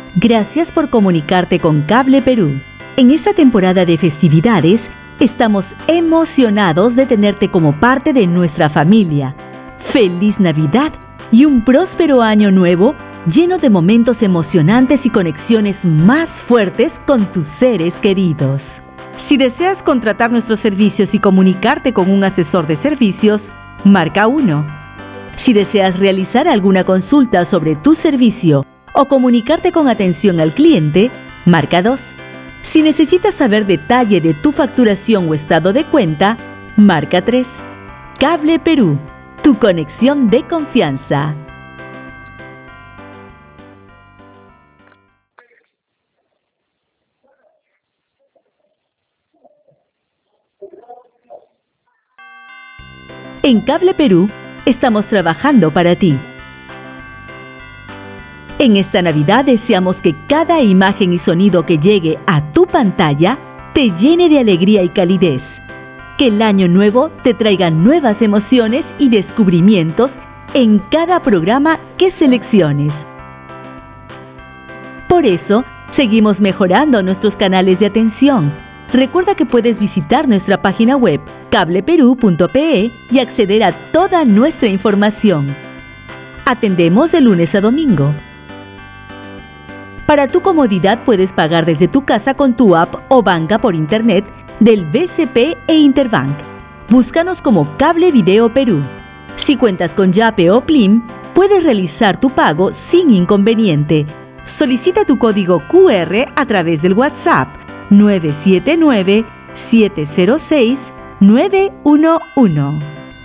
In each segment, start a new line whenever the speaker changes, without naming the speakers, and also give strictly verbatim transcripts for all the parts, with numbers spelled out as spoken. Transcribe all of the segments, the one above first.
Gracias por comunicarte con Cable Perú. En esta temporada de festividades, estamos emocionados de tenerte como parte de nuestra familia. ¡Feliz Navidad y un próspero año nuevo lleno de momentos emocionantes y conexiones más fuertes con tus seres queridos! Si deseas contratar nuestros servicios y comunicarte con un asesor de servicios, marca uno. Si deseas realizar alguna consulta sobre tu servicio o comunicarte con atención al cliente, marca dos. Si necesitas saber detalle de tu facturación o estado de cuenta, marca tres. Cable Perú, tu conexión de confianza. En Cable Perú, estamos trabajando para ti. En esta Navidad deseamos que cada imagen y sonido que llegue a tu pantalla te llene de alegría y calidez. Que el año nuevo te traiga nuevas emociones y descubrimientos en cada programa que selecciones. Por eso, seguimos mejorando nuestros canales de atención. Recuerda que puedes visitar nuestra página web cable perú punto pe y acceder a toda nuestra información. Atendemos de lunes a domingo. Para tu comodidad puedes pagar desde tu casa con tu app o banca por internet del B C P e Interbank. Búscanos como Cable Video Perú. Si cuentas con Yape o Plim, puedes realizar tu pago sin inconveniente. Solicita tu código Q R a través del WhatsApp nueve siete nueve, siete cero seis, nueve uno uno.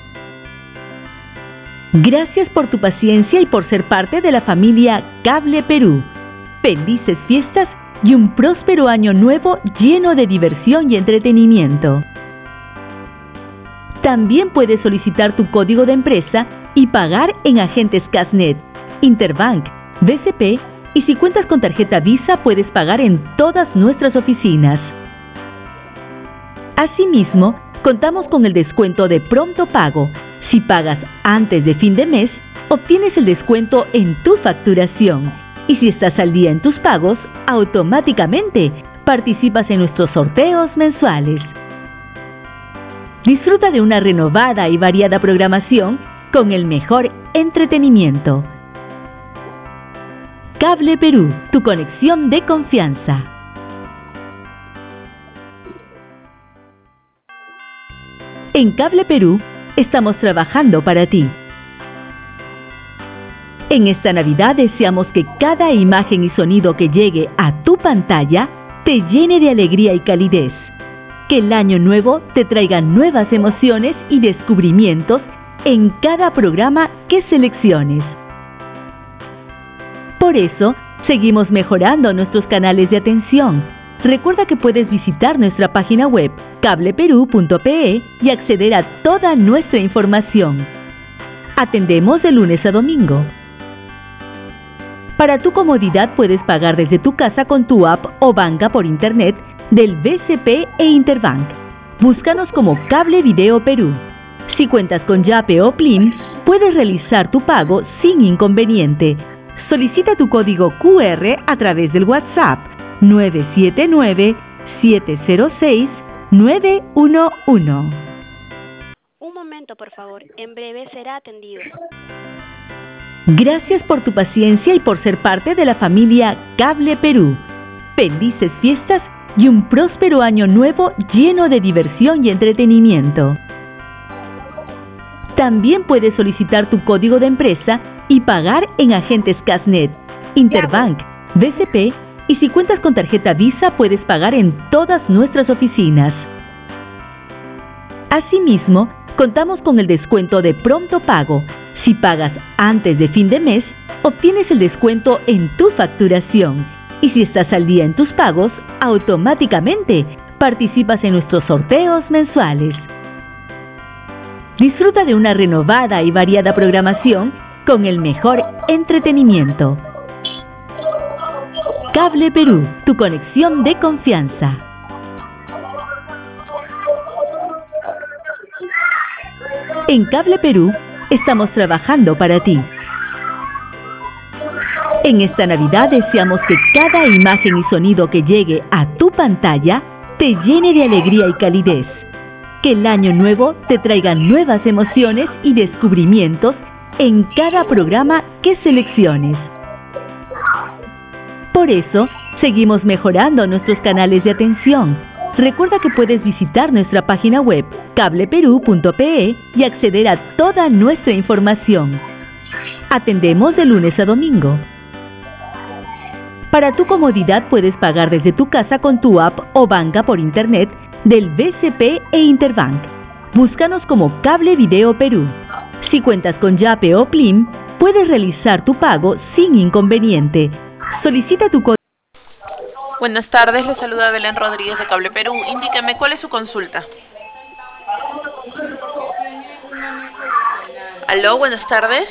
Gracias por tu paciencia y por ser parte de la familia Cable Perú. Felices fiestas y un próspero año nuevo lleno de diversión y entretenimiento. También puedes solicitar tu código de empresa y pagar en agentes Casnet, Interbank, B C P y si cuentas con tarjeta Visa puedes pagar en todas nuestras oficinas. Asimismo, contamos con el descuento de pronto pago. Si pagas antes de fin de mes, obtienes el descuento en tu facturación. Y si estás al día en tus pagos, automáticamente participas en nuestros sorteos mensuales. Disfruta de una renovada y variada programación con el mejor entretenimiento. Cable Perú, tu conexión de confianza. En Cable Perú, estamos trabajando para ti. En esta Navidad deseamos que cada imagen y sonido que llegue a tu pantalla te llene de alegría y calidez. Que el año nuevo te traiga nuevas emociones y descubrimientos en cada programa que selecciones. Por eso, seguimos mejorando nuestros canales de atención. Recuerda que puedes visitar nuestra página web cable perú punto pe y acceder a toda nuestra información. Atendemos de lunes a domingo. Para tu comodidad puedes pagar desde tu casa con tu app o banca por internet del B C P e Interbank. Búscanos como Cable Video Perú. Si cuentas con Yape o Plim, puedes realizar tu pago sin inconveniente. Solicita tu código Q R a través del WhatsApp nueve siete nueve, siete cero seis, nueve uno uno.
Un momento, por favor. En breve será atendido.
Gracias por tu paciencia y por ser parte de la familia Cable Perú. Felices fiestas y un próspero año nuevo lleno de diversión y entretenimiento. También puedes solicitar tu código de empresa y pagar en agentes Casnet, Interbank, B C P y si cuentas con tarjeta Visa puedes pagar en todas nuestras oficinas. Asimismo, contamos con el descuento de pronto pago. Si pagas antes de fin de mes, obtienes el descuento en tu facturación. Y si estás al día en tus pagos, automáticamente participas en nuestros sorteos mensuales. Disfruta de una renovada y variada programación con el mejor entretenimiento. Cable Perú, tu conexión de confianza. En Cable Perú, estamos trabajando para ti. En esta Navidad deseamos que cada imagen y sonido que llegue a tu pantalla te llene de alegría y calidez. Que el año nuevo te traiga nuevas emociones y descubrimientos en cada programa que selecciones. Por eso, seguimos mejorando nuestros canales de atención. Recuerda que puedes visitar nuestra página web cable perú punto pe y acceder a toda nuestra información. Atendemos de lunes a domingo. Para tu comodidad puedes pagar desde tu casa con tu app o banca por internet del B C P e Interbank. Búscanos como Cable Video Perú. Si cuentas con Yape o Plim, puedes realizar tu pago sin inconveniente. Solicita tu código.
Buenas tardes, le saluda Belén Rodríguez de Cable Perú. Indíqueme, ¿cuál es su consulta? Aló, buenas tardes.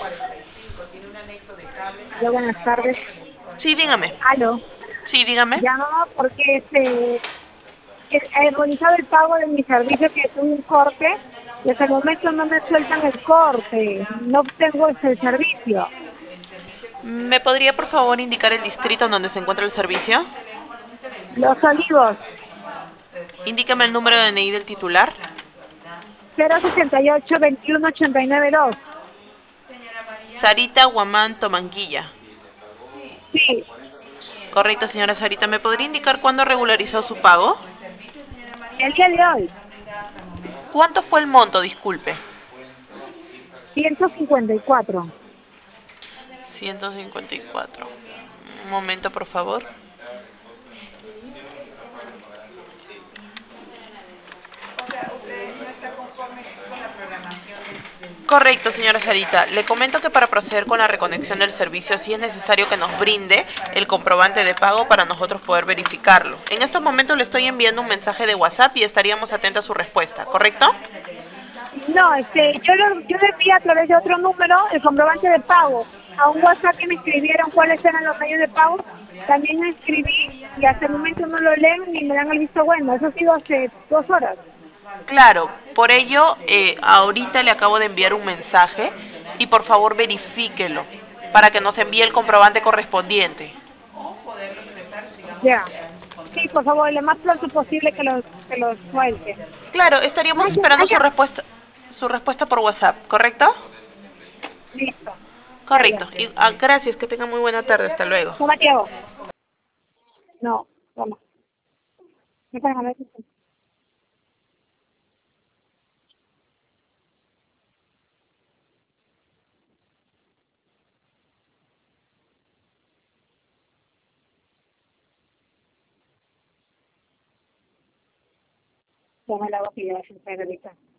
Hola, buenas tardes.
Sí, dígame.
Aló.
Sí, dígame.
Llamaba porque este, he realizado el pago de mi servicio que tuvo un corte y hasta el momento no me sueltan el corte. No obtengo ese servicio.
¿Me podría, por favor, indicar el distrito en donde se encuentra el servicio?
Los Olivos.
Indíqueme el número de D N I del titular.
cero sesenta y ocho veintiuno ochenta y nueve dos.
Sarita Guamán Tomanquilla.
Sí,
Correcto, señora Sarita. ¿Me podría indicar cuándo regularizó su pago?
el día de hoy.
¿Cuánto fue el monto? Disculpe.
ciento cincuenta y cuatro.
ciento cincuenta y cuatro. Un momento, por favor. Correcto, señora Sarita. Le comento que para proceder con la reconexión del servicio sí es necesario que nos brinde el comprobante de pago para nosotros poder verificarlo. En estos momentos le estoy enviando un mensaje de WhatsApp y estaríamos atentos a su respuesta, ¿correcto?
No, este, yo lo, yo le envié a través de otro número el comprobante de pago. A un WhatsApp que me escribieron cuáles eran los medios de pago. También me escribí y hasta el momento no lo leen ni me dan el visto bueno. Eso ha sido hace dos horas.
Claro, por ello eh, ahorita le acabo de enviar un mensaje y por favor verifíquelo para que nos envíe el comprobante correspondiente.
Ya. Sí, por favor, lo más pronto posible que los que los suelte.
Claro, estaríamos
Vaya,
esperando su
vaya.
respuesta, su respuesta por WhatsApp, ¿correcto?
Listo. Ya, ya.
Correcto. Y, ah, gracias, que tenga muy buena tarde. Hasta luego.
Toma, Tiago. No, toma. Déjame ver. Toma el agua que ya se está ahorita.